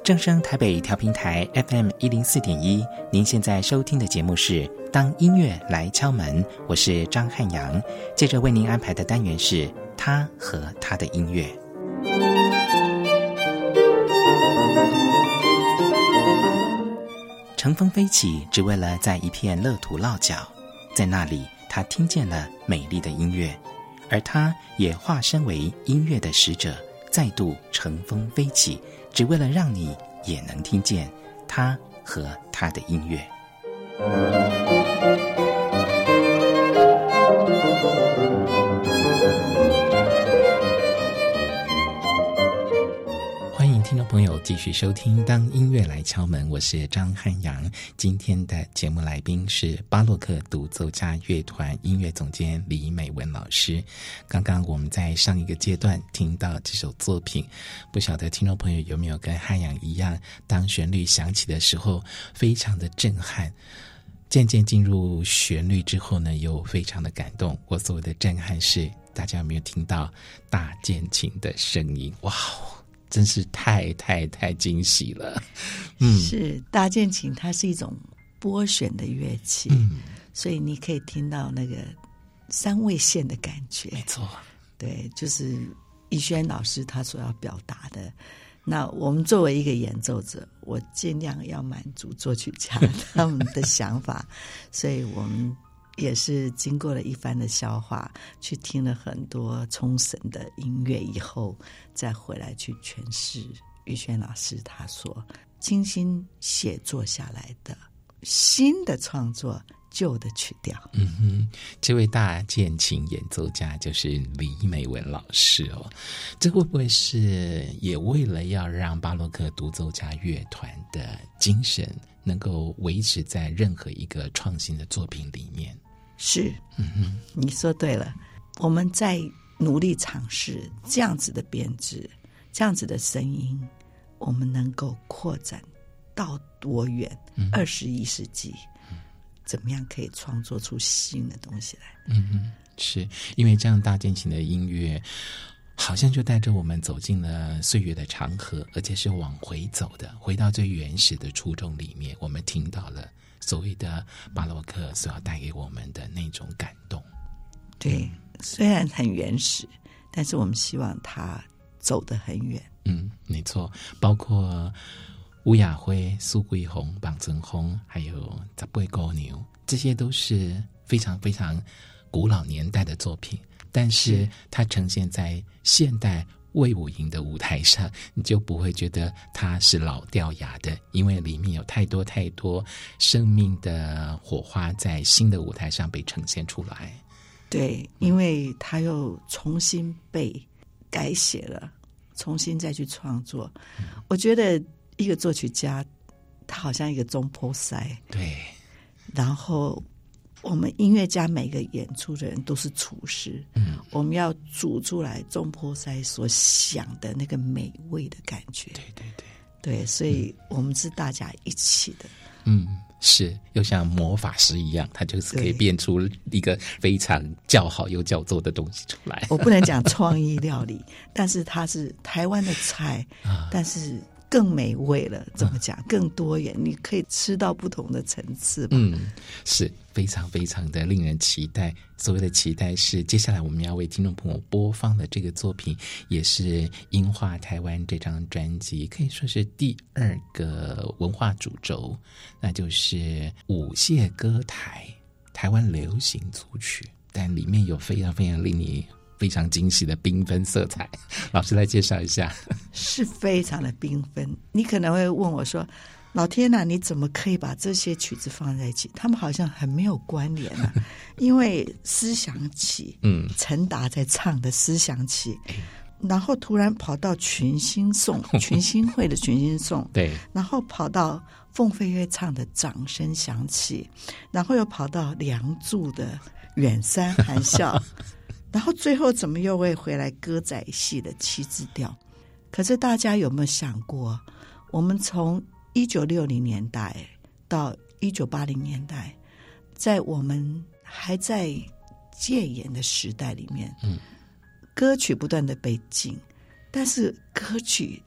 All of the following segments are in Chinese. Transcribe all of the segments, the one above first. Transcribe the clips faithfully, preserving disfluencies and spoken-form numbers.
正声台北调频台 F M 一零四点一，您现在收听的节目是《当音乐来敲门》，我是张汉阳。接着为您安排的单元是他和他的音乐。乘风飞起，只为了在一片乐土落脚，在那里，他听见了美丽的音乐，而他也化身为音乐的使者，再度乘风飞起，只为了让你也能听见他和他的音乐。欢迎听众朋友继续收听《当音乐来敲门》，我是张汉阳。今天的节目来宾是巴洛克独奏家乐团音乐总监李美文老师。刚刚我们在上一个阶段听到这首作品，不晓得听众朋友有没有跟汉阳一样，当旋律响起的时候非常的震撼，渐渐进入旋律之后呢，又非常的感动。我所谓的震撼是，大家有没有听到大键琴的声音？哇，真是太太太惊喜了。嗯，是大键琴，它是一种拨弦的乐器，嗯，所以你可以听到那个三味线的感觉。没错，对，就是逸轩老师他所要表达的。那我们作为一个演奏者，我尽量要满足作曲家他们的想法，所以我们也是经过了一番的消化，去听了很多冲绳的音乐以后，再回来去诠释逸轩老师他所精心写作下来的新的创作，旧的曲调。嗯哼，这位大键琴演奏家就是李美文老师哦。这会不会是也为了要让巴洛克独奏家乐团的精神能够维持在任何一个创新的作品里面？是，嗯哼，你说对了。我们在努力尝试这样子的编制，这样子的声音，我们能够扩展到多远？二十一世纪，嗯，怎么样可以创作出新的东西来？嗯哼，是因为这样大键琴的音乐，好像就带着我们走进了岁月的长河，而且是往回走的，回到最原始的初衷里面。我们听到了所谓的巴洛克所要带给我们的那种感动。对，虽然很原始，但是我们希望它走得很远。嗯，没错，包括吴雅辉、苏桂红、绑曾红，还有十八姑牛，这些都是非常非常古老年代的作品，但是它呈现在现代魏武营的舞台上，你就不会觉得它是老掉牙的，因为里面有太多太多生命的火花在新的舞台上被呈现出来。对，因为它又重新被改写了，重新再去创作。嗯，我觉得一个作曲家他好像一个中坡塞，对，然后我们音乐家每个演出的人都是厨师，嗯，我们要煮出来中坡塞所想的那个美味的感觉。对对对对，所以我们是大家一起的。嗯，是，又像魔法师一样，他就是可以变出一个非常叫好又叫座的东西出来。我不能讲创意料理，但是它是台湾的菜，啊，但是更美味了，怎么讲？更多元，你可以吃到不同的层次吧。嗯，是非常非常的令人期待。所谓的期待是，接下来我们要为听众朋友播放的这个作品，也是音画台湾这张专辑可以说是第二个文化主轴，那就是舞榭歌台台湾流行组曲，但里面有非常非常令你非常惊喜的缤纷色彩。老师来介绍一下。是非常的缤纷。你可能会问我说，老天啊，你怎么可以把这些曲子放在一起？他们好像很没有关联啊。因为思想起，嗯，陈达在唱的思想起，然后突然跑到群星颂，群星会的群星颂，对，然后跑到凤飞岳唱的掌声响起，然后又跑到梁祝的远山含笑。然后最后怎么又会回来歌仔戏的七字调？可是大家有没有想过，我们从一九六零年代到一九八零年代，在我们还在戒严的时代里面，嗯，歌曲不断的被禁，但是歌曲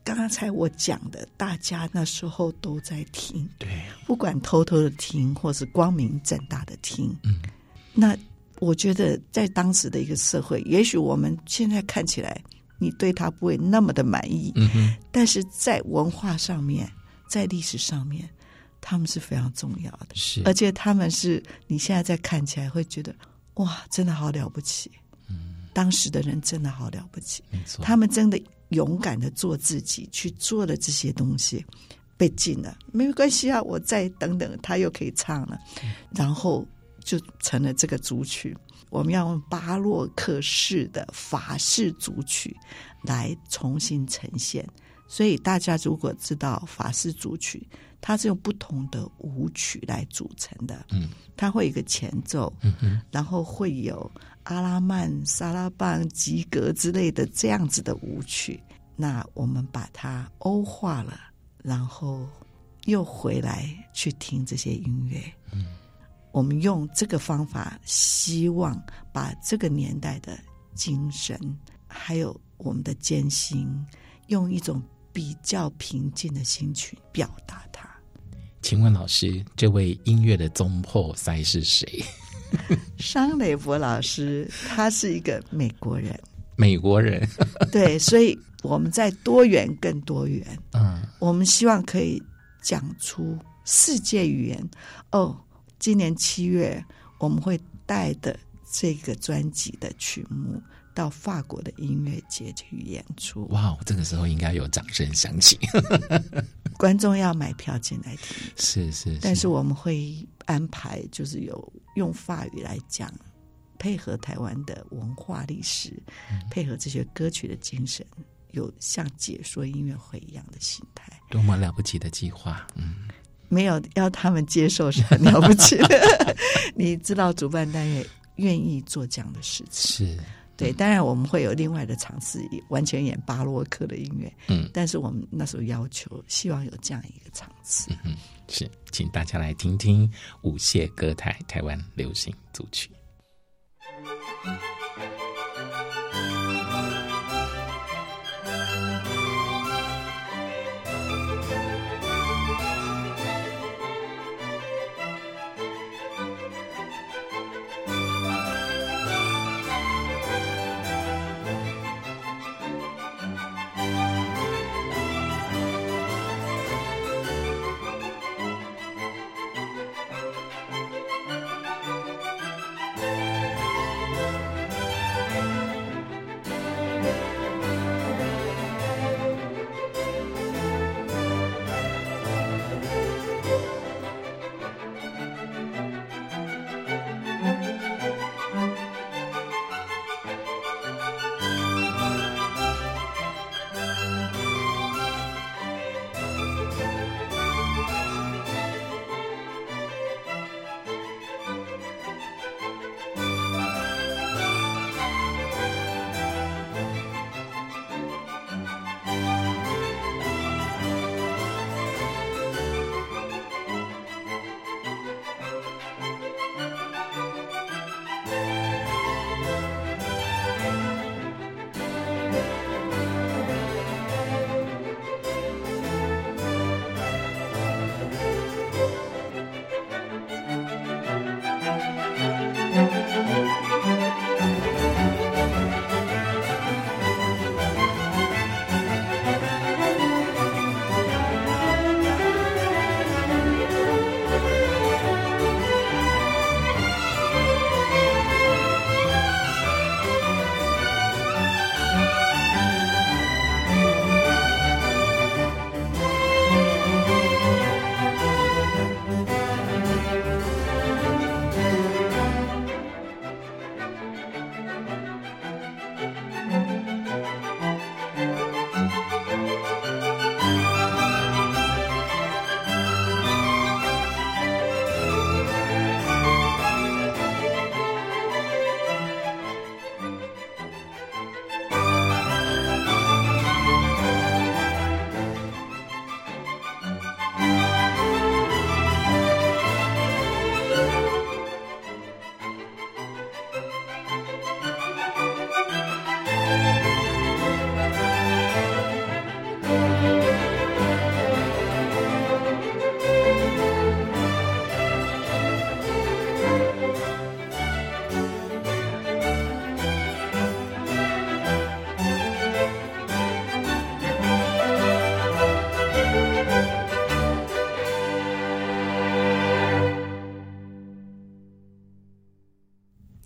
刚才我讲的，大家那时候都在听， 对， 不管偷偷的听或是光明正大的听。 嗯， 那我觉得在当时的一个社会，也许我们现在看起来你对他不会那么的满意， 嗯哼， 但是在文化上面，在历史上面，他们是非常重要的， 是， 而且他们是你现在在看起来会觉得哇，真的好了不起。 嗯， 当时的人真的好了不起， 没错， 他们真的勇敢的做自己，去做了这些东西，被禁了没关系啊，我再等等，他又可以唱了，嗯，然后就成了这个组曲。我们要用巴洛克式的法式组曲来重新呈现，所以大家如果知道法式组曲，它是用不同的舞曲来组成的，嗯，它会有一个前奏，嗯哼，然后会有阿拉曼、萨拉棒、吉格之类的这样子的舞曲。那我们把它欧化了，然后又回来去听这些音乐，嗯，我们用这个方法，希望把这个年代的精神还有我们的艰辛，用一种比较平静的心去表达它。 请问老师，这位音乐的总破塞是谁？ 商雷伯老师，他是一个美国人， 美国人， 对，所以我们在多元更多元， 嗯， 我们希望可以讲出世界语言。哦，今年七月我们会带的这个专辑的曲目到法国的音乐节去演出。 哇，这个时候应该有掌声响起。 观众要买票进来听， 是 是, 是， 但是我们会安排就是有用法语来讲，配合台湾的文化历史，嗯，配合这些歌曲的精神，有像解说音乐会一样的心态。 多么了不起的计划。嗯， 没有要他们接受是很了不起的。你知道主办单位愿意做这样的事情， 是对，当然我们会有另外的尝试，完全演巴洛克的音乐，嗯，但是我们那时候要求希望有这样一个场次。 嗯哼，是，请大家来听听舞榭歌台台湾流行组曲。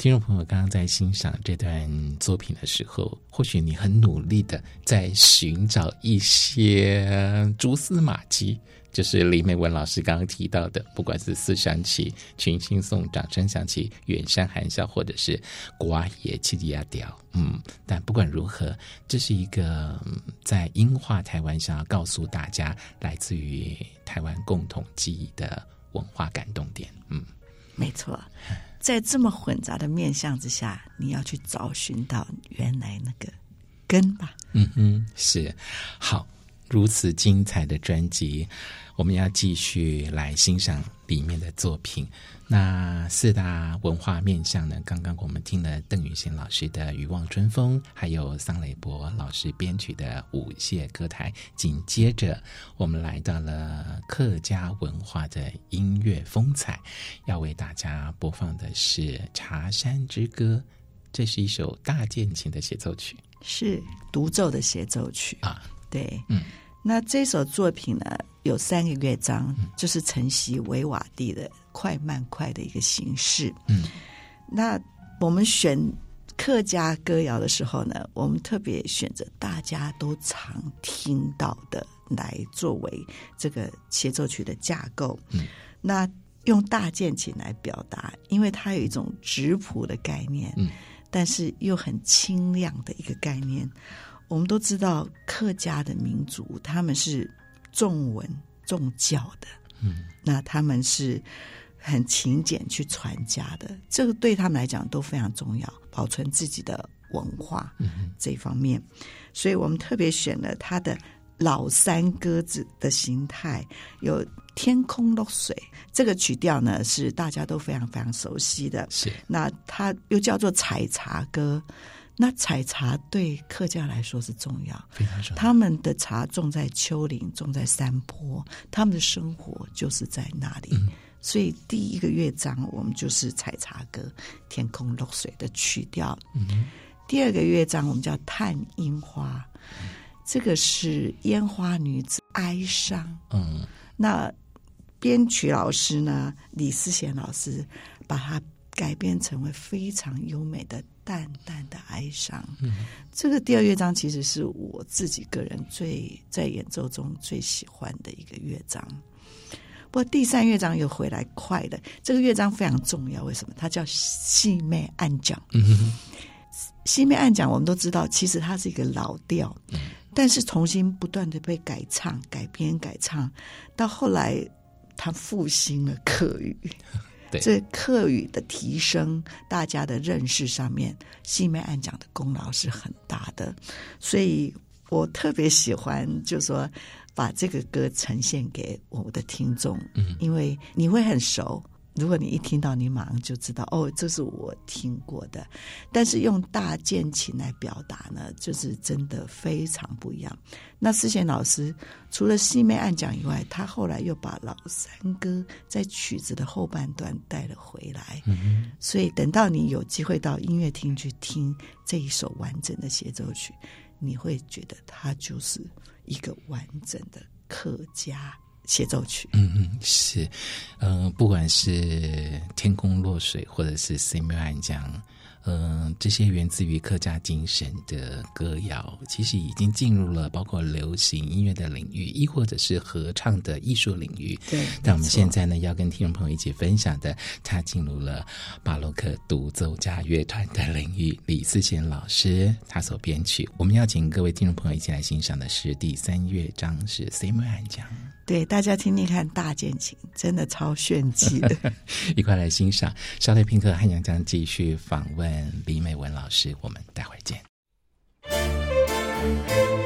听众朋友刚刚在欣赏这段作品的时候，或许你很努力的在寻找一些蛛丝马迹，就是李美文老师刚刚提到的，不管是四响起、群星颂、掌声响起、远山含笑，或者是瓜野七里亚调，嗯，但不管如何，这是一个、嗯、在音画台湾想要告诉大家来自于台湾共同记忆的文化感动点。嗯， 没错，在这么混杂的面向之下，你要去找寻到原来那个根吧。 嗯哼，是。好，如此精彩的专辑，我们要继续来欣赏里面的作品。那四大文化面向呢，刚刚我们听了邓雨贤老师的《渔望春风》，还有桑雷博老师编曲的《舞榭歌台》，紧接着我们来到了客家文化的音乐风采，要为大家播放的是《茶山之歌》，这是一首大键琴的协奏曲， 是独奏的协奏曲啊。 对， 嗯， 那这首作品呢有三个乐章，嗯、就是承袭维瓦蒂的快慢快的一个形式。嗯，那我们选客家歌谣的时候呢，我们特别选择大家都常听到的来作为这个协奏曲的架构。嗯，那用大键琴来表达，因为它有一种质朴的概念，嗯，但是又很清亮的一个概念。我们都知道客家的民族他们是重文重教的，嗯，那他们是很勤俭去传家的，这个对他们来讲都非常重要，保存自己的文化，嗯，这一方面，所以我们特别选了他的老三鸽子的形态，有天空落水，这个曲调呢是大家都非常非常熟悉的，是，那它又叫做采茶歌。那采茶对客家来说是重要，非常重要。他们的茶种在丘陵，种在山坡，他们的生活就是在那里。嗯，所以第一个乐章我们就是采茶歌，天空落水的曲调。嗯，第二个乐章我们叫探樱花，嗯，这个是烟花女子哀伤。嗯，那编曲老师呢，李思贤老师把它改编成为非常优美的淡淡的哀伤。嗯，这个第二乐章其实是我自己个人最在演奏中最喜欢的一个乐章。不过第三乐章又回来快的，这个乐章非常重要，为什么？它叫细妹暗讲。嗯，细妹暗讲我们都知道其实它是一个老调，嗯，但是重新不断的被改唱改编改唱，到后来它复兴了客语。这客语的提升，大家的认识上面，细妹暗讲的功劳是很大的，所以我特别喜欢，就是说把这个歌呈现给我的听众，嗯，因为你会很熟。如果你一听到，你马上就知道哦，这是我听过的。但是用大键琴来表达呢，就是真的非常不一样。那思贤老师除了细妹暗讲以外，他后来又把老三歌在曲子的后半段带了回来。嗯，所以等到你有机会到音乐厅去听这一首完整的协奏曲，你会觉得它就是一个完整的客家协奏曲。 嗯嗯，是，嗯、呃，不管是天空落水，或者是细妹暗讲，嗯、呃，这些源自于客家精神的歌谣，其实已经进入了包括流行音乐的领域，亦或者是合唱的艺术领域。 对， 但我们现在呢，要跟听众朋友一起分享的，他进入了巴洛克独奏家乐团的领域。李思贤老师他所编曲，我们要请各位听众朋友一起来欣赏的是第三乐章，是细妹暗讲。 对，大家听听看大键琴，真的超炫技的。 一块来欣赏。稍待片刻，汉阳将继续访问李美文老师，我们待会儿见。